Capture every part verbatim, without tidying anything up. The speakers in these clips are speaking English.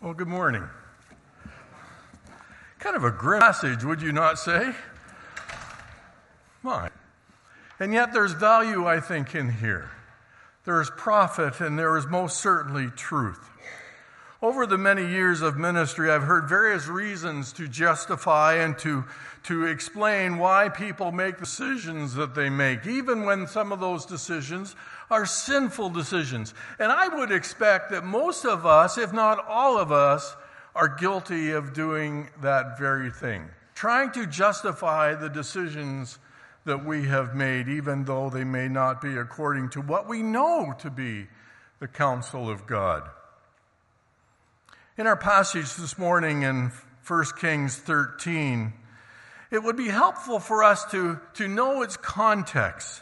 Well, good morning. Kind of a grim passage, would you not say? My. And yet there's value, I think, in here. There is profit and there is most certainly truth. Over the many years of ministry, I've heard various reasons to justify and to, to explain why people make decisions that they make, even when some of those decisions are sinful decisions. And I would expect that most of us, if not all of us, are guilty of doing that very thing, trying to justify the decisions that we have made, even though they may not be according to what we know to be the counsel of God. In our passage this morning in First Kings thirteen, it would be helpful for us to, to know its context.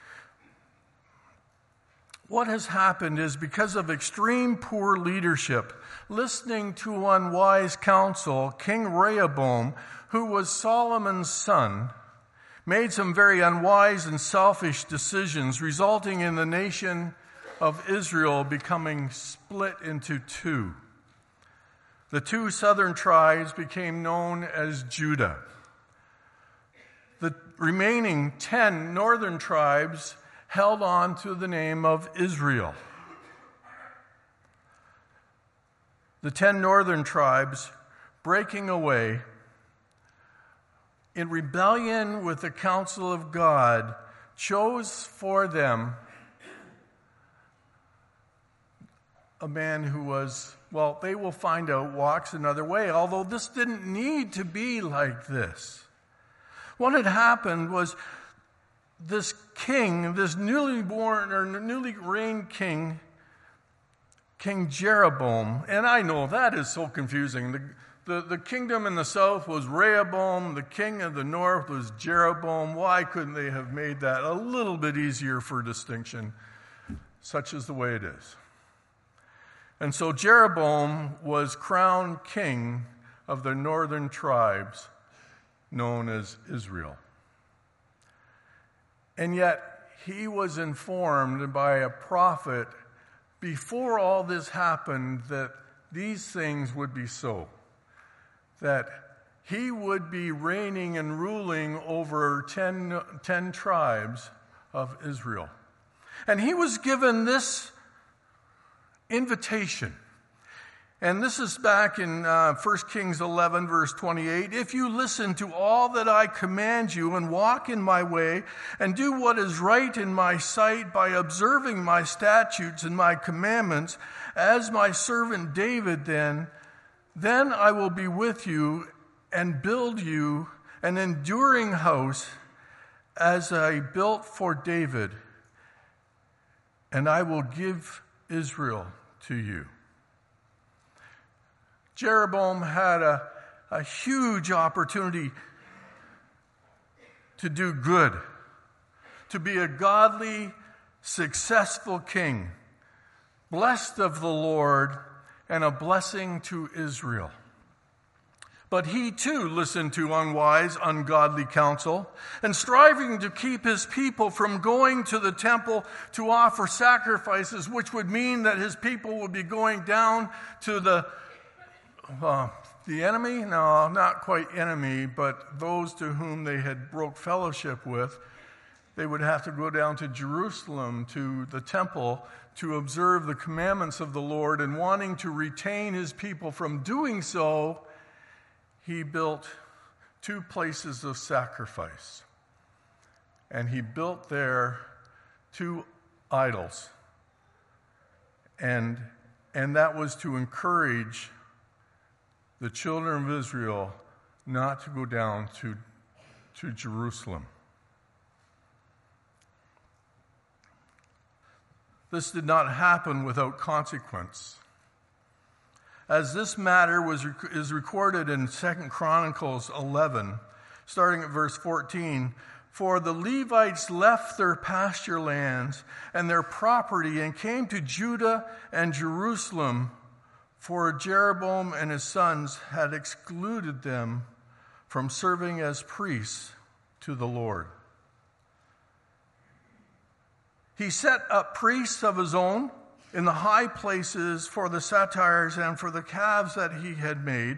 What has happened is because of extreme poor leadership, listening to unwise counsel, King Rehoboam, who was Solomon's son, made some very unwise and selfish decisions, resulting in the nation of Israel becoming split into two. The two southern tribes became known as Judah. The remaining ten northern tribes held on to the name of Israel. The ten northern tribes, breaking away in rebellion with the counsel of God, chose for them a man who was, well, they will find out, walks another way, although this didn't need to be like this. What had happened was this king, this newly born or newly reigned king, King Jeroboam, and I know that is so confusing. The, the, the kingdom in the south was Rehoboam, the king of the north was Jeroboam. Why couldn't they have made that a little bit easier for distinction? Such is the way it is. And so Jeroboam was crowned king of the northern tribes known as Israel. And yet he was informed by a prophet before all this happened that these things would be so, that he would be reigning and ruling over ten, ten tribes of Israel. And he was given this invitation. And this is back in uh, First Kings eleven, verse twenty-eight. If you listen to all that I command you and walk in my way and do what is right in my sight by observing my statutes and my commandments, as my servant David then, then I will be with you and build you an enduring house as I built for David, and I will give Israel to you. Jeroboam had a, a huge opportunity to do good, to be a godly, successful king, blessed of the Lord and a blessing to Israel. But he too listened to unwise, ungodly counsel, and striving to keep his people from going to the temple to offer sacrifices, which would mean that his people would be going down to the Uh, the enemy? No, not quite enemy, but those to whom they had broke fellowship with. They would have to go down to Jerusalem, to the temple, to observe the commandments of the Lord, and wanting to retain his people from doing so, he built two places of sacrifice. And he built there two idols. And, and that was to encourage the children of Israel not to go down to, to Jerusalem. This did not happen without consequence. As this matter was is recorded in Second Chronicles eleven, starting at verse fourteen, for the Levites left their pasture lands and their property and came to Judah and Jerusalem, for Jeroboam and his sons had excluded them from serving as priests to the Lord. He set up priests of his own in the high places for the satyrs and for the calves that he had made.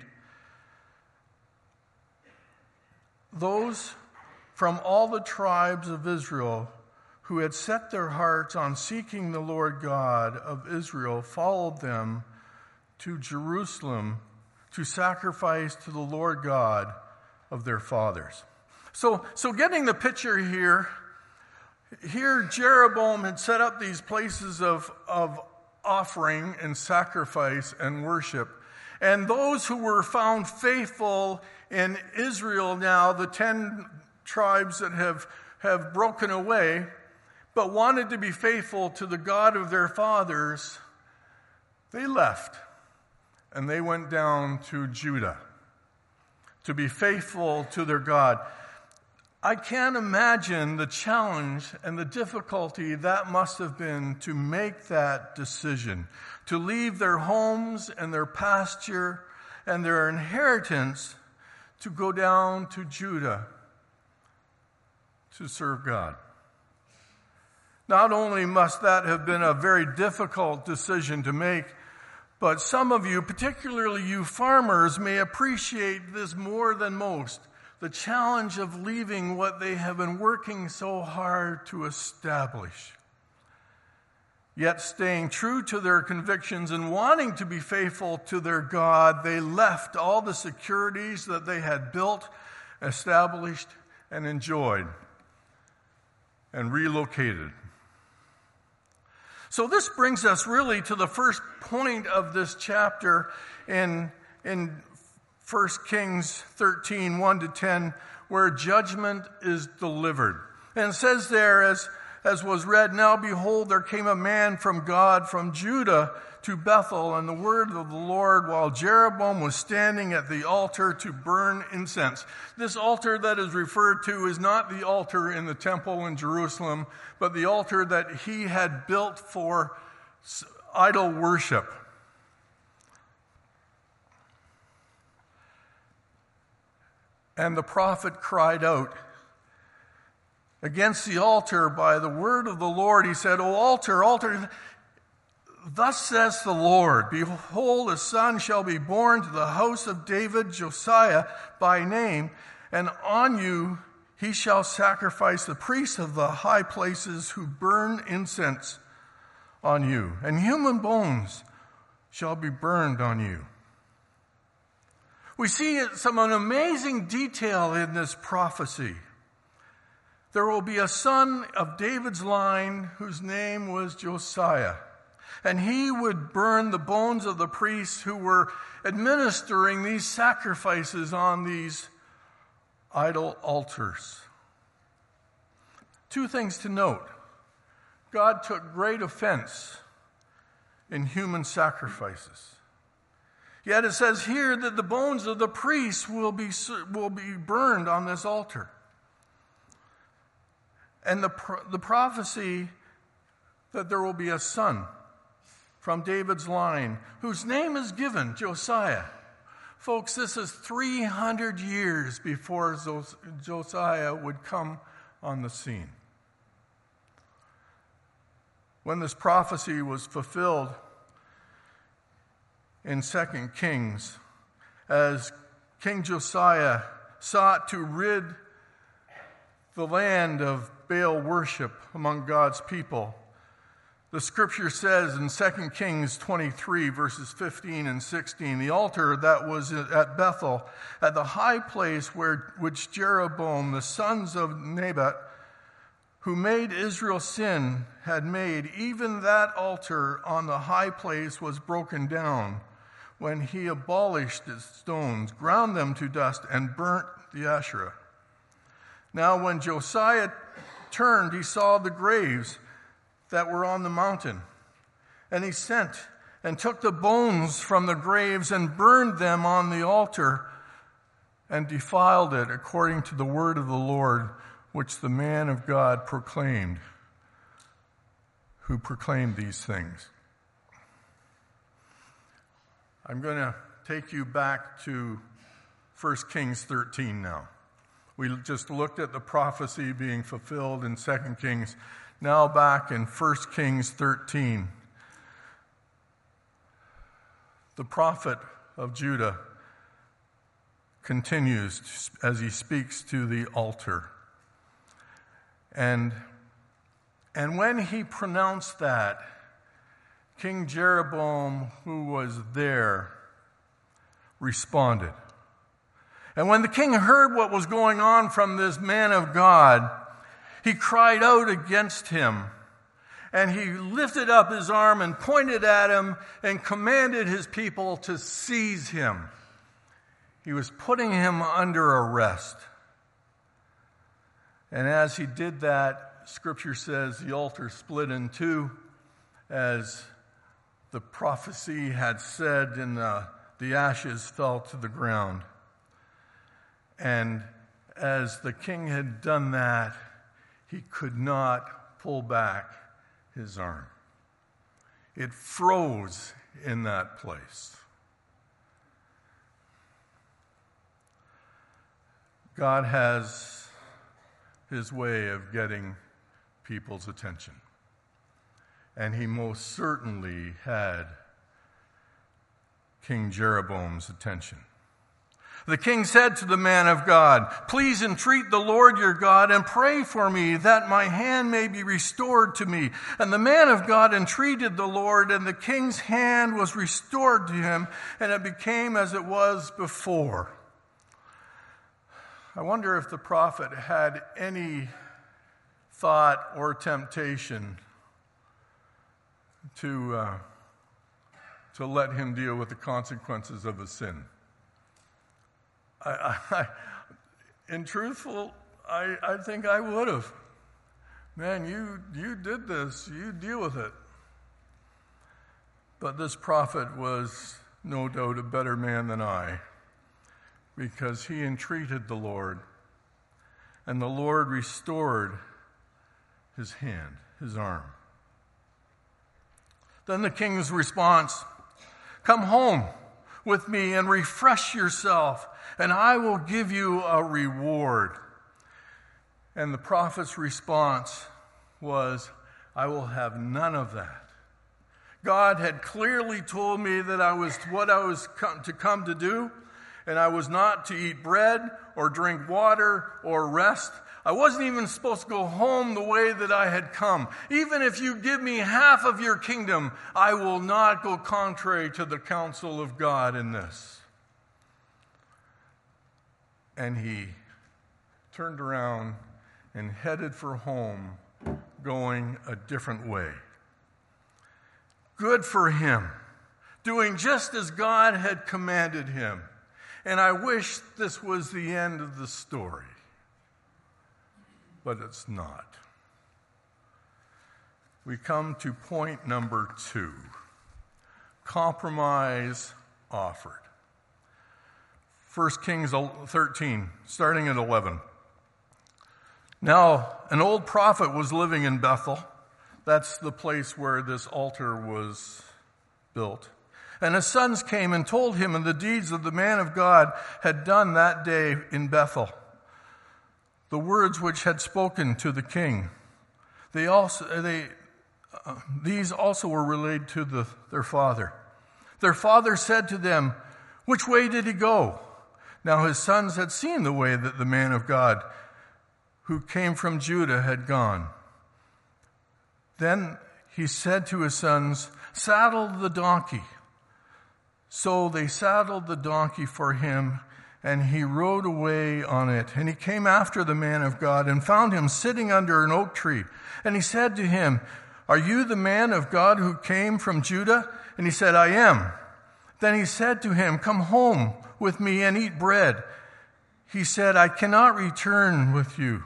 Those from all the tribes of Israel who had set their hearts on seeking the Lord God of Israel followed them to Jerusalem to sacrifice to the Lord God of their fathers. So, so getting the picture here, here Jeroboam had set up these places of, of offering and sacrifice and worship. And those who were found faithful in Israel now, the ten tribes that have, have broken away, but wanted to be faithful to the God of their fathers, they left and they went down to Judah to be faithful to their God. I can't imagine the challenge and the difficulty that must have been to make that decision, to leave their homes and their pasture and their inheritance to go down to Judah to serve God. Not only must that have been a very difficult decision to make, but some of you, particularly you farmers, may appreciate this more than most, the challenge of leaving what they have been working so hard to establish. Yet staying true to their convictions and wanting to be faithful to their God, they left all the securities that they had built, established, and enjoyed, and relocated. So this brings us really to the first point of this chapter in, in First Kings thirteen, one to ten, where judgment is delivered. And it says there, as, as was read, "Now behold, there came a man from God from Judah to Bethel, and the word of the Lord while Jeroboam was standing at the altar to burn incense." This altar that is referred to is not the altar in the temple in Jerusalem, but the altar that he had built for idol worship. And the prophet cried out against the altar by the word of the Lord. He said, "O altar, altar, thus says the Lord, behold, a son shall be born to the house of David, Josiah by name, and on you he shall sacrifice the priests of the high places who burn incense on you, and human bones shall be burned on you." We see some an amazing detail in this prophecy. There will be a son of David's line whose name was Josiah, and he would burn the bones of the priests who were administering these sacrifices on these idol altars. Two things to note. God took great offense in human sacrifices. Yet it says here that the bones of the priests will be, will be burned on this altar. And the, the prophecy that there will be a son from David's line whose name is given, Josiah. Folks, this is three hundred years before Josiah would come on the scene. When this prophecy was fulfilled in Second Kings, as King Josiah sought to rid the land of Baal worship among God's people, the scripture says in Second Kings twenty-three, verses fifteen and sixteen, the altar that was at Bethel, at the high place where which Jeroboam, the sons of Nebat, who made Israel sin, had made, even that altar on the high place was broken down when he abolished its stones, ground them to dust, and burnt the Asherah. Now when Josiah turned, he saw the graves that were on the mountain, and he sent and took the bones from the graves and burned them on the altar and defiled it according to the word of the Lord, which the man of God proclaimed, who proclaimed these things. I'm going to take you back to First Kings thirteen now. We just looked at the prophecy being fulfilled in Second Kings. Now back in First Kings thirteen. the prophet of Judah continues as he speaks to the altar. And, and when he pronounced that, King Jeroboam, who was there, responded. And when the king heard what was going on from this man of God, he cried out against him. And he lifted up his arm and pointed at him and commanded his people to seize him. He was putting him under arrest. And as he did that, Scripture says the altar split in two, as the prophecy had said, and the, the ashes fell to the ground. And as the king had done that, he could not pull back his arm. It froze in that place. God has his way of getting people's attention. And he most certainly had King Jeroboam's attention. The king said to the man of God, "Please entreat the Lord your God and pray for me that my hand may be restored to me." And the man of God entreated the Lord, and the king's hand was restored to him, and it became as it was before. I wonder if the prophet had any thought or temptation to, uh, to let him deal with the consequences of his sin. I, I, in truthful, I, I think I would have. Man, you, you did this. You deal with it. But this prophet was no doubt a better man than I, because he entreated the Lord, and the Lord restored his hand, his arm. Then the king's response, "Come home with me and refresh yourself, and I will give you a reward." And the prophet's response was, "I will have none of that. God had clearly told me that I was what I was come, to come to do, and I was not to eat bread or drink water or rest. I wasn't even supposed to go home the way that I had come. Even if you give me half of your kingdom, I will not go contrary to the counsel of God in this." And he turned around and headed for home, going a different way. Good for him, doing just as God had commanded him. And I wish this was the end of the story. But it's not. We come to point number two. Compromise offered. First Kings thirteen, starting at eleven. Now, an old prophet was living in Bethel. That's the place where this altar was built. And his sons came and told him of the deeds that the man of God had done that day in Bethel, the words which had spoken to the king. They also, they, uh, these also were relayed to the, their father. Their father said to them, "Which way did he go?" Now his sons had seen the way that the man of God who came from Judah had gone. Then he said to his sons, "Saddle the donkey." So they saddled the donkey for him, and he rode away on it. And he came after the man of God and found him sitting under an oak tree. And he said to him, "Are you the man of God who came from Judah?" And he said, "I am." Then he said to him, "Come home with me and eat bread." He said, "I cannot return with you,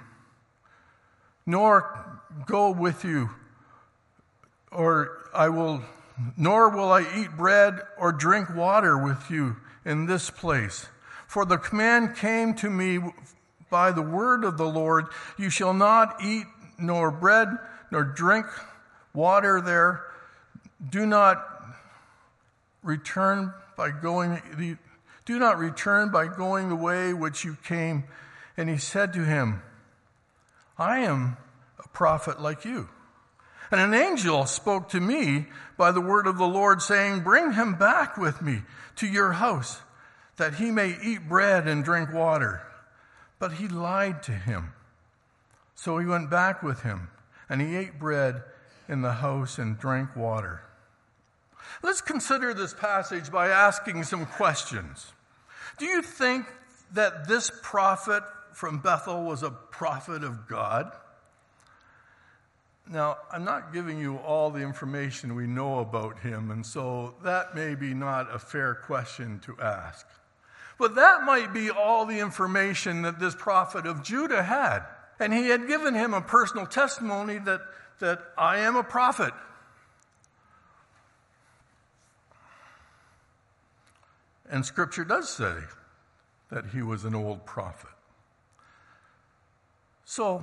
nor go with you, or I will, nor will I eat bread or drink water with you in this place. For the command came to me by the word of the Lord, you shall not eat nor bread nor drink water there. Do not return by going the do not return by going the way which you came." And he said to him, "I am a prophet like you. And an angel spoke to me by the word of the Lord, saying, bring him back with me to your house, that he may eat bread and drink water. But he lied to him. So he went back with him, and he ate bread in the house and drank water. Let's consider this passage by asking some questions. Do you think that this prophet from Bethel was a prophet of God? Now, I'm not giving you all the information we know about him, and so that may be not a fair question to ask. But that might be all the information that this prophet of Judah had. And he had given him a personal testimony that, that I am a prophet. And Scripture does say that he was an old prophet. So,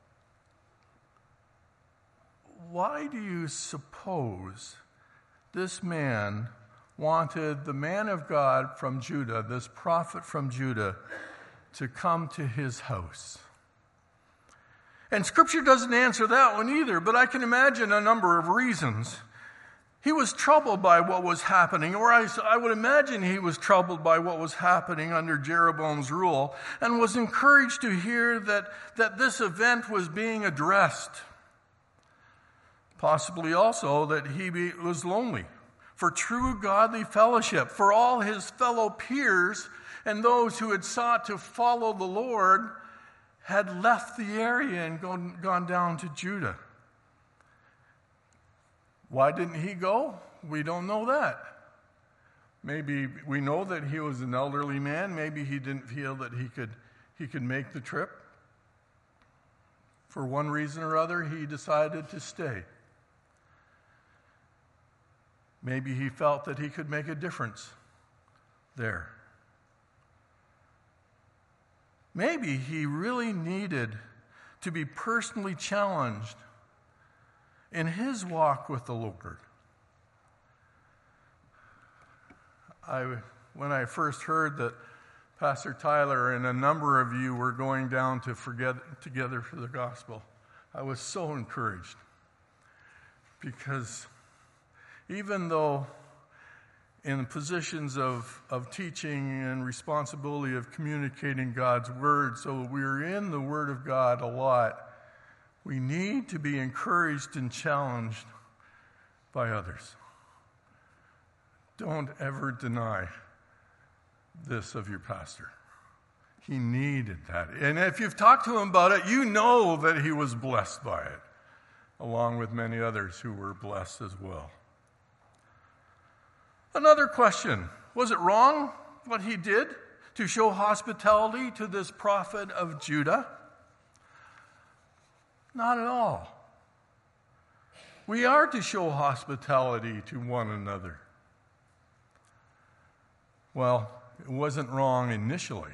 why do you suppose this man wanted the man of God from Judah, this prophet from Judah, to come to his house? And Scripture doesn't answer that one either, but I can imagine a number of reasons. He was troubled by what was happening, or I, I would imagine he was troubled by what was happening under Jeroboam's rule, and was encouraged to hear that, that this event was being addressed. Possibly also that he be, was lonely for true godly fellowship, for all his fellow peers and those who had sought to follow the Lord had left the area and gone, gone down to Judah. Why didn't he go? We don't know that. Maybe we know that he was an elderly man. Maybe he didn't feel that he could, he could make the trip. For one reason or other, he decided to stay. Maybe he felt that he could make a difference there. Maybe he really needed to be personally challenged in his walk with the Lord. I, when I first heard that Pastor Tyler and a number of you were going down to forget, together for the gospel, I was so encouraged. Because even though in positions of, of teaching and responsibility of communicating God's word, so we're in the Word of God a lot, we need to be encouraged and challenged by others. Don't ever deny this of your pastor. He needed that. And if you've talked to him about it, you know that he was blessed by it, along with many others who were blessed as well. Another question. Was it wrong what he did to show hospitality to this prophet of Judah? Not at all. We are to show hospitality to one another. Well, it wasn't wrong initially.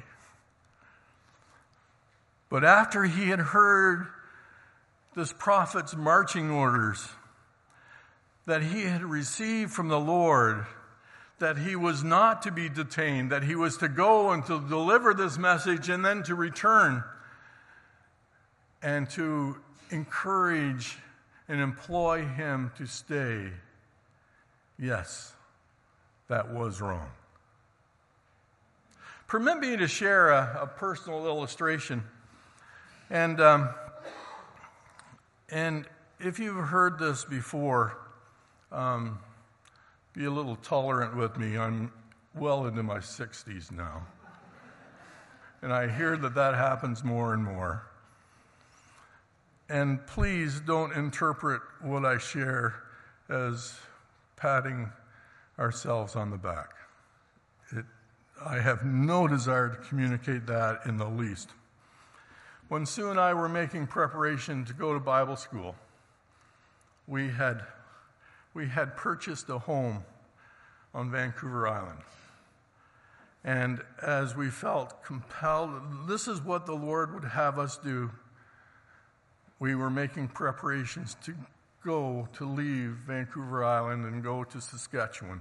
But after he had heard this prophet's marching orders that he had received from the Lord, that he was not to be detained, that he was to go and to deliver this message and then to return and to encourage and employ him to stay. Yes, that was wrong. Permit me to share a, a personal illustration. And, um, and if you've heard this before, um, be a little tolerant with me. I'm well into my sixties now. And I hear that that happens more and more. And please don't interpret what I share as patting ourselves on the back. It, I have no desire to communicate that in the least. When Sue and I were making preparation to go to Bible school, we had we had purchased a home on Vancouver Island. And as we felt compelled, this is what the Lord would have us do. We were making preparations to go, to leave Vancouver Island and go to Saskatchewan.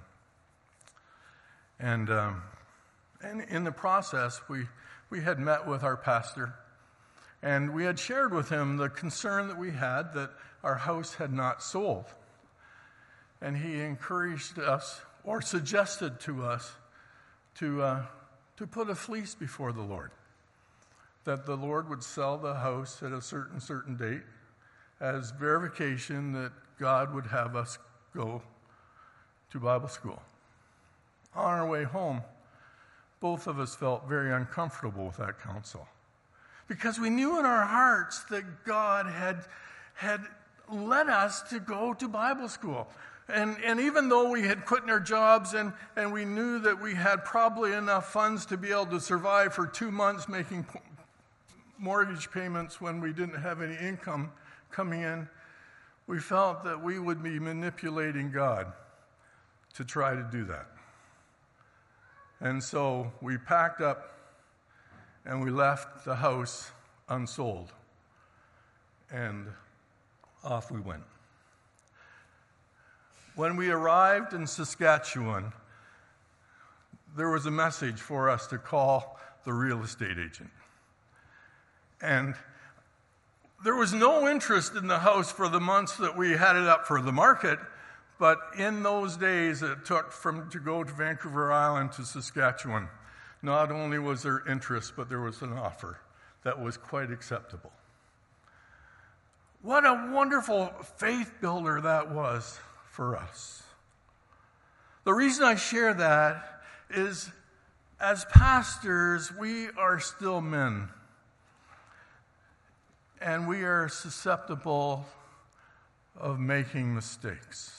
And, um, and in the process, we, we had met with our pastor, and we had shared with him the concern that we had that our house had not sold. And he encouraged us, or suggested to us, to, uh, to put a fleece before the Lord, that the Lord would sell the house at a certain, certain date as verification that God would have us go to Bible school. On our way home, both of us felt very uncomfortable with that counsel, because we knew in our hearts that God had, had led us to go to Bible school. And, and even though we had quit our jobs and, and we knew that we had probably enough funds to be able to survive for two months making p- mortgage payments when we didn't have any income coming in, we felt that we would be manipulating God to try to do that. And so we packed up and we left the house unsold. And off we went. When we arrived in Saskatchewan, there was a message for us to call the real estate agent. And there was no interest in the house for the months that we had it up for the market, but in those days it took from to go to Vancouver Island to Saskatchewan, not only was there interest, but there was an offer that was quite acceptable. What a wonderful faith builder that was for us. The reason I share that is, as pastors, we are still men. And we are susceptible of making mistakes.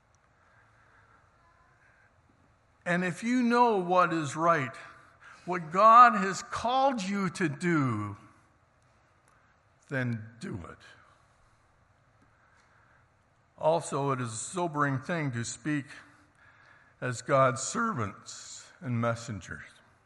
And if you know what is right, what God has called you to do, then do it. Also, it is a sobering thing to speak as God's servants and messengers.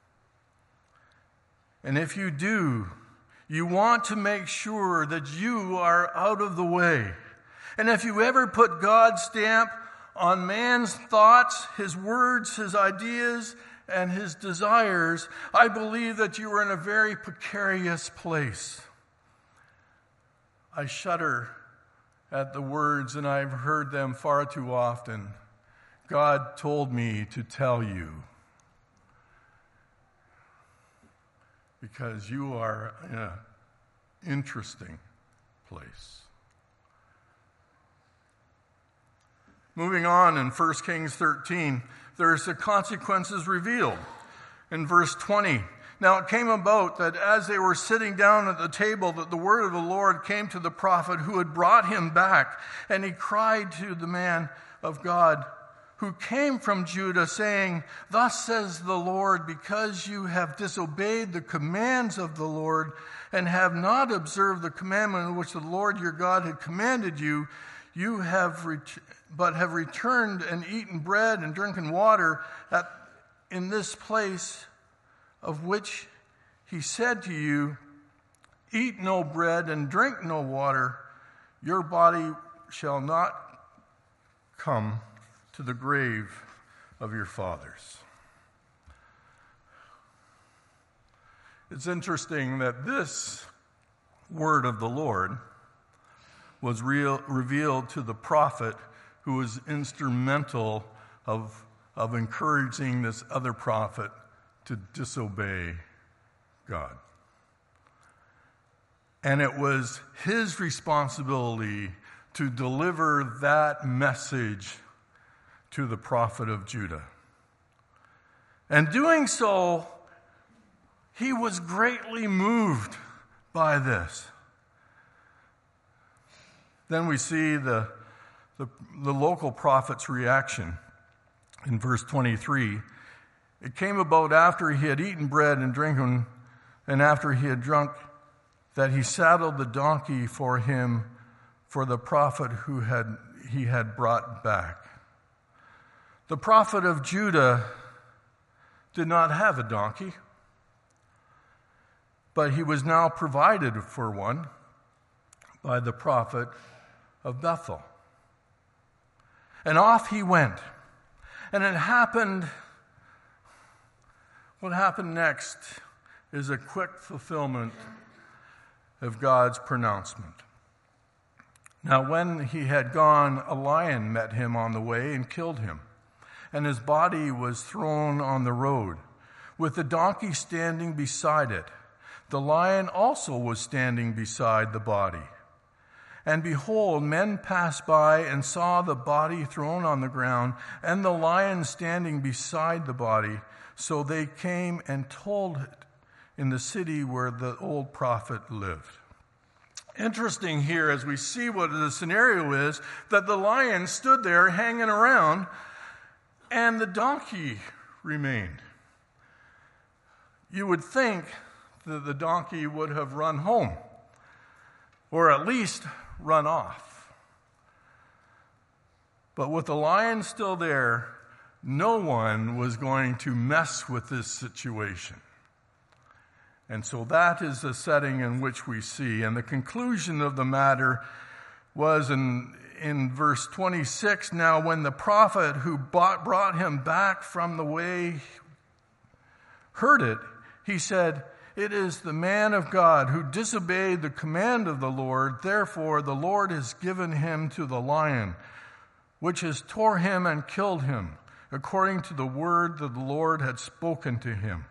And if you do, you want to make sure that you are out of the way. And if you ever put God's stamp on man's thoughts, his words, his ideas, and his desires, I believe that you are in a very precarious place. I shudder at the words, and I've heard them far too often. God told me to tell you. Because you are in an interesting place. Moving on in First Kings thirteen, there's the consequences revealed. In verse twenty, now it came about that as they were sitting down at the table, that the word of the Lord came to the prophet who had brought him back. And he cried to the man of God who came from Judah, saying, thus says the Lord, because you have disobeyed the commands of the Lord and have not observed the commandment which the Lord your God had commanded you, you have ret- but have returned and eaten bread and drinking water at, in this place of which he said to you, eat no bread and drink no water, your body shall not come to the grave of your fathers. It's interesting that this word of the Lord was real, revealed to the prophet who was instrumental of, of encouraging this other prophet to disobey God. And it was his responsibility to deliver that message to the prophet of Judah. And doing so, he was greatly moved by this. Then we see the, the, the local prophet's reaction in verse twenty-three. It came about after he had eaten bread and drinking, and after he had drunk, that he saddled the donkey for him for the prophet who had he had brought back. The prophet of Judah did not have a donkey, but he was now provided for one by the prophet of Bethel. And off he went. And it happened, what happened next is a quick fulfillment of God's pronouncement. Now when he had gone, a lion met him on the way and killed him, and his body was thrown on the road, with the donkey standing beside it. The lion also was standing beside the body. And behold, men passed by and saw the body thrown on the ground, and the lion standing beside the body. So they came and told it in the city where the old prophet lived. Interesting here, as we see what the scenario is, that the lion stood there hanging around, and the donkey remained. You would think that the donkey would have run home, or at least run off. But with the lion still there, no one was going to mess with this situation. And so that is the setting in which we see. And the conclusion of the matter was in, in verse twenty-six, now when the prophet who bought, brought him back from the way heard it, he said, it is the man of God who disobeyed the command of the Lord. Therefore, the Lord has given him to the lion, which has tore him and killed him, according to the word that the Lord had spoken to him.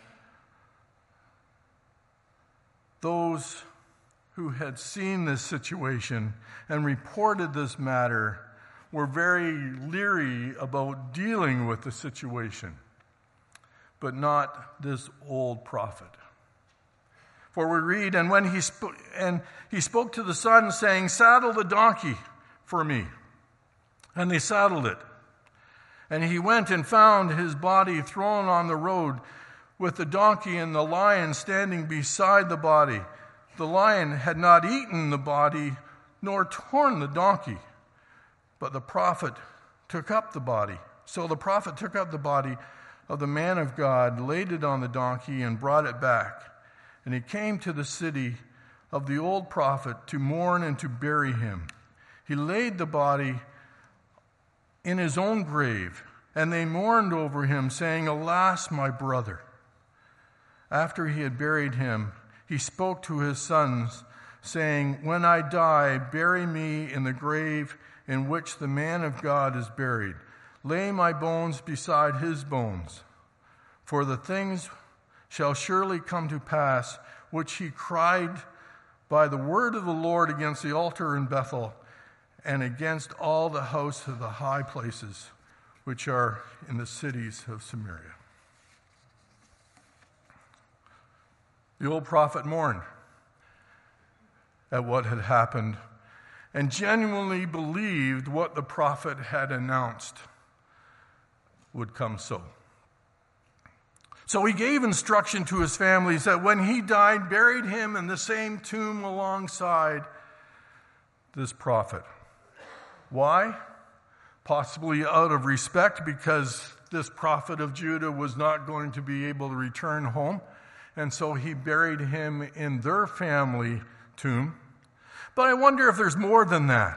Those who had seen this situation and reported this matter were very leery about dealing with the situation, but not this old prophet. For we read, and when he spoke, and he spoke to the son, saying, saddle the donkey for me. And they saddled it. And he went and found his body thrown on the road, with the donkey and the lion standing beside the body. The lion had not eaten the body, nor torn the donkey. But the prophet took up the body. So the prophet took up the body of the man of God, laid it on the donkey, and brought it back. And he came to the city of the old prophet to mourn and to bury him. He laid the body in his own grave, and they mourned over him, saying, alas, my brother. After he had buried him, he spoke to his sons, saying, when I die, bury me in the grave in which the man of God is buried. Lay my bones beside his bones. For the things shall surely come to pass, which he cried by the word of the Lord against the altar in Bethel, and against all the house of the high places, which are in the cities of Samaria. The old prophet mourned at what had happened, and genuinely believed what the prophet had announced would come so. So he gave instruction to his families that when he died, buried him in the same tomb alongside this prophet. Why? Possibly out of respect, because this prophet of Judah was not going to be able to return home. And so he buried him in their family tomb. But I wonder if there's more than that.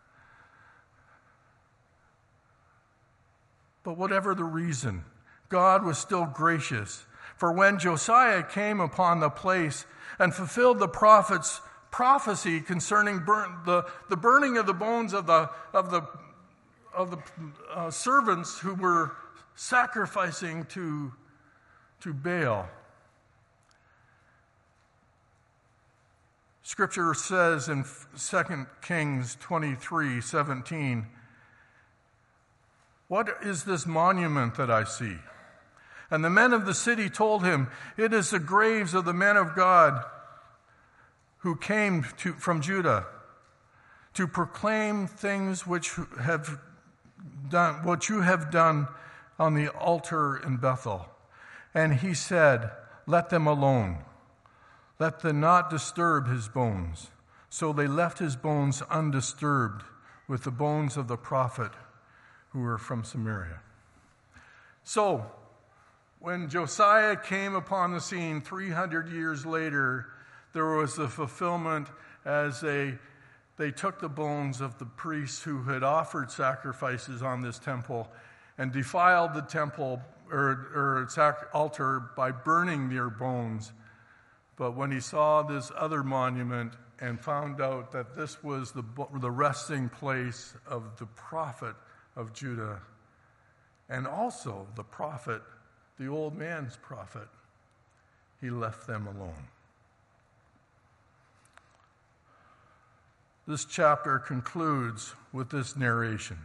But whatever the reason, God was still gracious. For when Josiah came upon the place and fulfilled the prophet's prophecy concerning burn, the, the burning of the bones of the, of the, of the uh, servants who were sacrificing to, to Baal, Scripture says in Second Kings twenty-three seventeen, what is this monument that I see? And the men of the city told him, it is the graves of the men of God who came to, from Judah to proclaim things which have done, what you have done on the altar in Bethel. And he said, let them alone. Let them not disturb his bones. So they left his bones undisturbed with the bones of the prophet who were from Samaria. So, when Josiah came upon the scene three hundred years later, there was a fulfillment as they, they took the bones of the priests who had offered sacrifices on this temple and defiled the temple or, or sac- altar by burning their bones. But when he saw this other monument and found out that this was the, the resting place of the prophet of Judah, and also the prophet, the old man's prophet, he left them alone. This chapter concludes with this narration.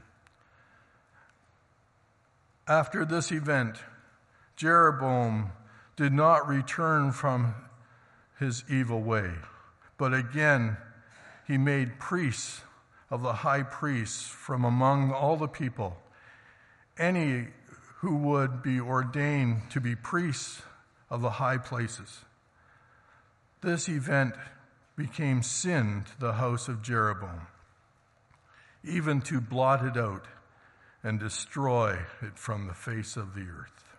After this event, Jeroboam did not return from his evil way, but again he made priests of the high priests from among all the people, any who would be ordained to be priests of the high places. This event became sin to the house of Jeroboam, even to blot it out and destroy it from the face of the earth.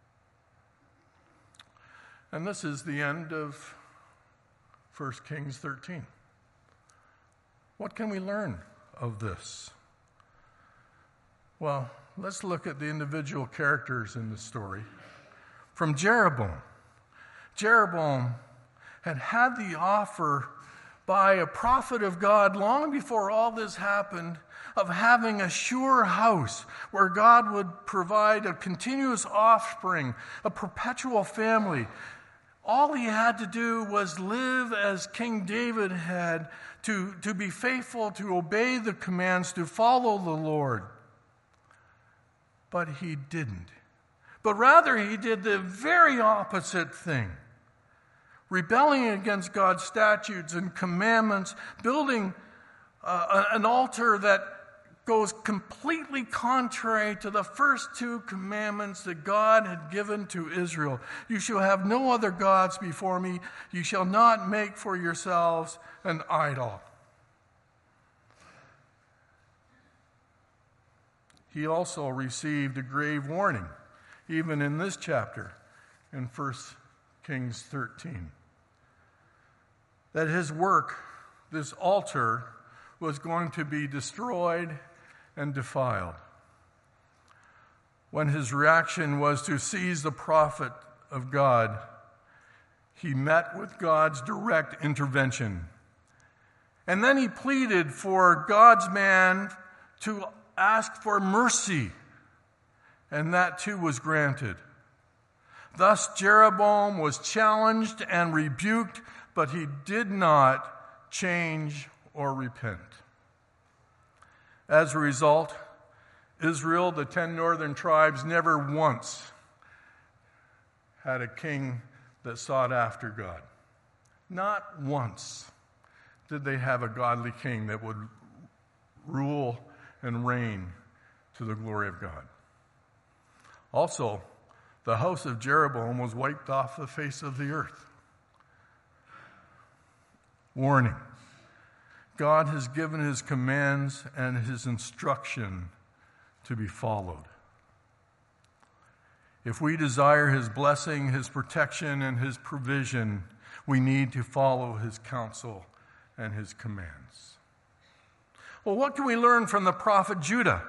And this is the end of First Kings thirteen. What can we learn of this? Well, let's look at the individual characters in the story. From Jeroboam. Jeroboam had had the offer by a prophet of God long before all this happened of having a sure house where God would provide a continuous offspring, a perpetual family. All he had to do was live as King David had, to, to be faithful, to obey the commands, to follow the Lord. But he didn't. But rather he did the very opposite thing. Rebelling against God's statutes and commandments, building uh, an altar that goes completely contrary to the first two commandments that God had given to Israel. You shall have no other gods before me. You shall not make for yourselves an idol. He also received a grave warning, even in this chapter, in First Kings thirteen. That his work, this altar, was going to be destroyed and defiled. When his reaction was to seize the prophet of God, he met with God's direct intervention. And then he pleaded for God's man to ask for mercy, and that too was granted. Thus Jeroboam was challenged and rebuked, but he did not change or repent. As a result, Israel, the ten northern tribes, never once had a king that sought after God. Not once did they have a godly king that would rule and reign to the glory of God. Also, the house of Jeroboam was wiped off the face of the earth. Warning. God has given his commands and his instruction to be followed. If we desire his blessing, his protection, and his provision, we need to follow his counsel and his commands. Well, what can we learn from the prophet Judah?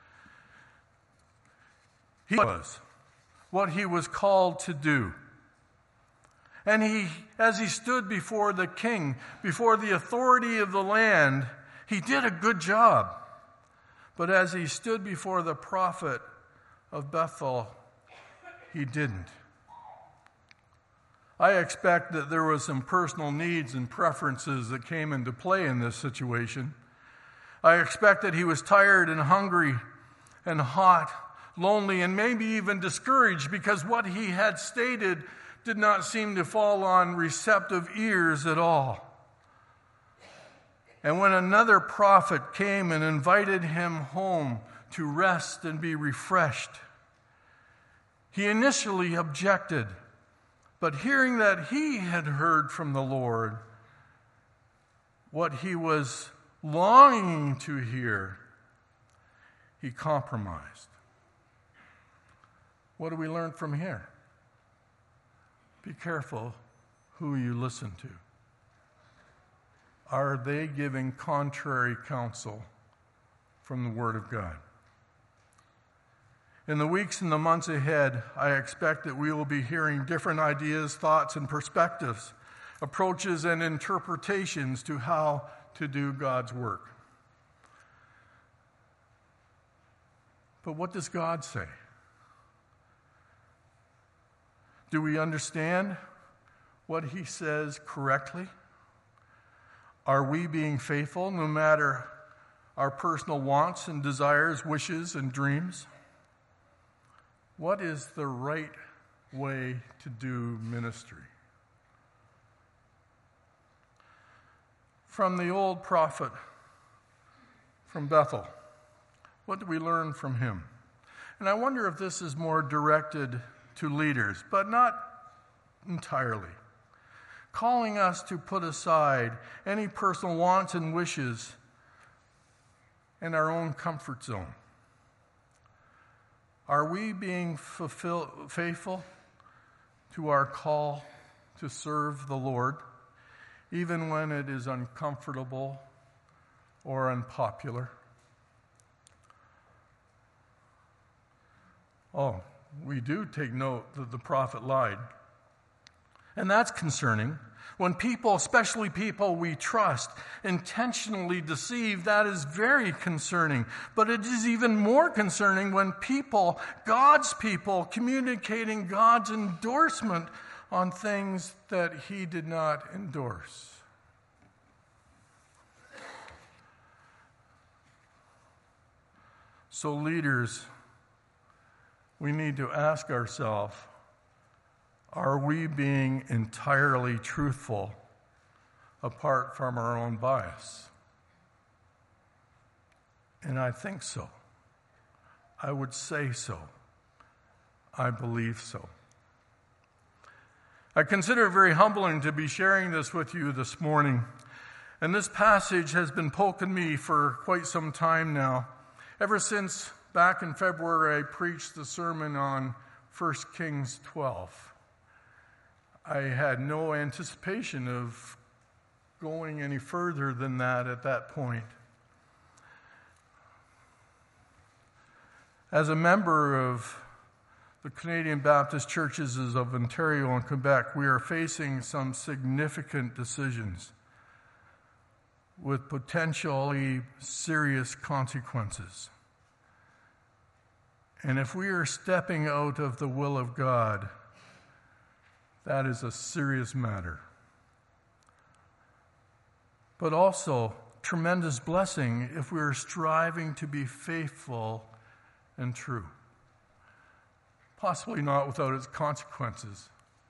He was what he was called to do. And he, as he stood before the king, before the authority of the land, he did a good job. But as he stood before the prophet of Bethel, he didn't. I expect that there was some personal needs and preferences that came into play in this situation. I expect that he was tired and hungry and hot, lonely, and maybe even discouraged because what he had stated did not seem to fall on receptive ears at all. And when another prophet came and invited him home to rest and be refreshed, he initially objected, but hearing that he had heard from the Lord what he was longing to hear, he compromised. What do we learn from here? Be careful who you listen to. Are they giving contrary counsel from the Word of God? In the weeks and the months ahead, I expect that we will be hearing different ideas, thoughts, and perspectives approaches and interpretations to how to do God's work. But what does God say? Do we understand what he says correctly? Are we being faithful no matter our personal wants and desires, wishes and dreams? What is the right way to do ministry? From the old prophet from Bethel, what do we learn from him? And I wonder if this is more directed to leaders, but not entirely. Calling us to put aside any personal wants and wishes and our own comfort zone. Are we being fulfill, faithful to our call to serve the Lord, even when it is uncomfortable or unpopular? Oh, we do take note that the prophet lied. And that's concerning. When people, especially people we trust, intentionally deceive, that is very concerning. But it is even more concerning when people, God's people, communicating God's endorsement on things that he did not endorse. So leaders, we need to ask ourselves, are we being entirely truthful apart from our own bias? And I think so. I would say so. I believe so. I consider it very humbling to be sharing this with you this morning. And this passage has been poking me for quite some time now. Ever since back in February I preached the sermon on First Kings twelve. I had no anticipation of going any further than that at that point. As a member of the Canadian Baptist Churches of Ontario and Quebec, we are facing some significant decisions with potentially serious consequences. And if we are stepping out of the will of God, that is a serious matter. But also, tremendous blessing if we are striving to be faithful and true. Possibly not without its consequences,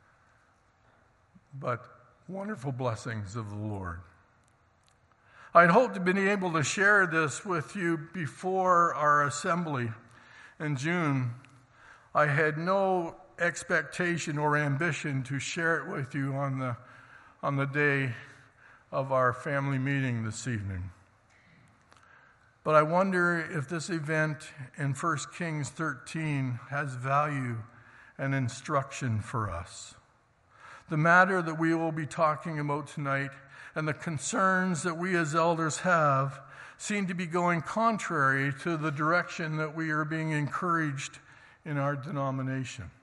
but wonderful blessings of the Lord. I'd hoped to be able to share this with you before our assembly in June. I had no expectation or ambition to share it with you on the on the day of our family meeting this evening. But I wonder if this event in First Kings thirteen has value and instruction for us. The matter that we will be talking about tonight and the concerns that we as elders have seem to be going contrary to the direction that we are being encouraged in our denomination.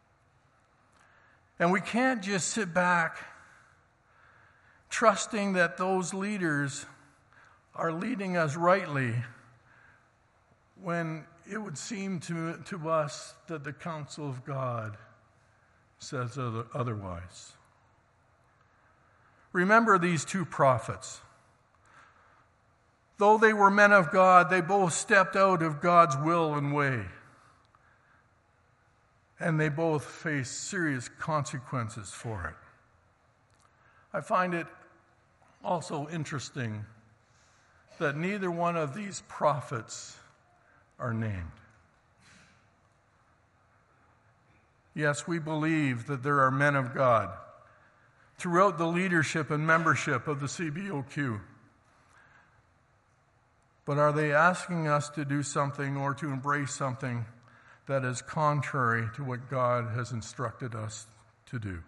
And we can't just sit back trusting that those leaders are leading us rightly when it would seem to, to us that the counsel of God says other, otherwise. Remember these two prophets. Though they were men of God, they both stepped out of God's will and way. And they both face serious consequences for it. I find it also interesting that neither one of these prophets are named. Yes, we believe that there are men of God throughout the leadership and membership of the C B O Q. But are they asking us to do something or to embrace something that is contrary to what God has instructed us to do?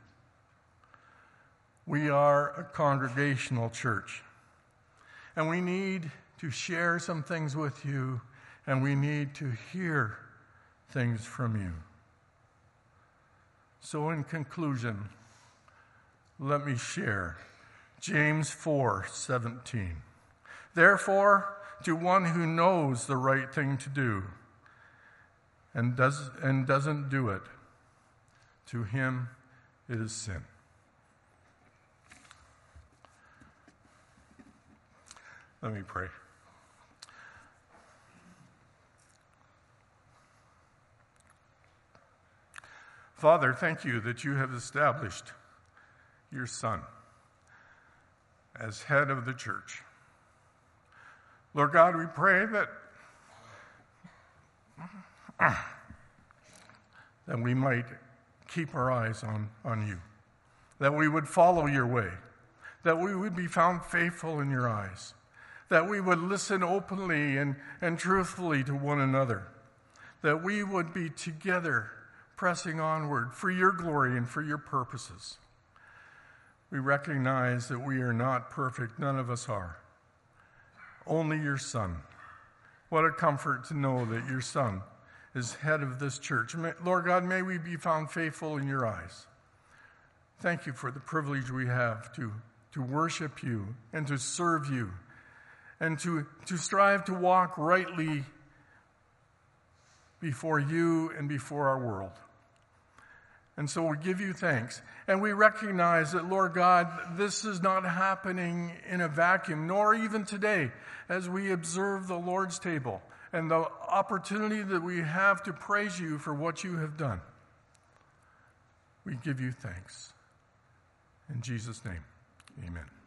We are a congregational church, and we need to share some things with you, and we need to hear things from you. So in conclusion, let me share. James four seventeen. Therefore, to one who knows the right thing to do and does and doesn't do it, to him it is sin. Let me pray. Father, thank you that you have established your Son as head of the church. Lord God, we pray that, that we might keep our eyes on, on you, that we would follow your way, that we would be found faithful in your eyes, that we would listen openly and, and truthfully to one another, that we would be together pressing onward for your glory and for your purposes. We recognize that we are not perfect. None of us are. Only your Son. What a comfort to know that your Son is head of this church. May, Lord God, may we be found faithful in your eyes. Thank you for the privilege we have to, to worship you and to serve you and to, to strive to walk rightly before you and before our world. And so we give you thanks. And we recognize that, Lord God, this is not happening in a vacuum, nor even today as we observe the Lord's table and the opportunity that we have to praise you for what you have done. We give you thanks. In Jesus' name, amen.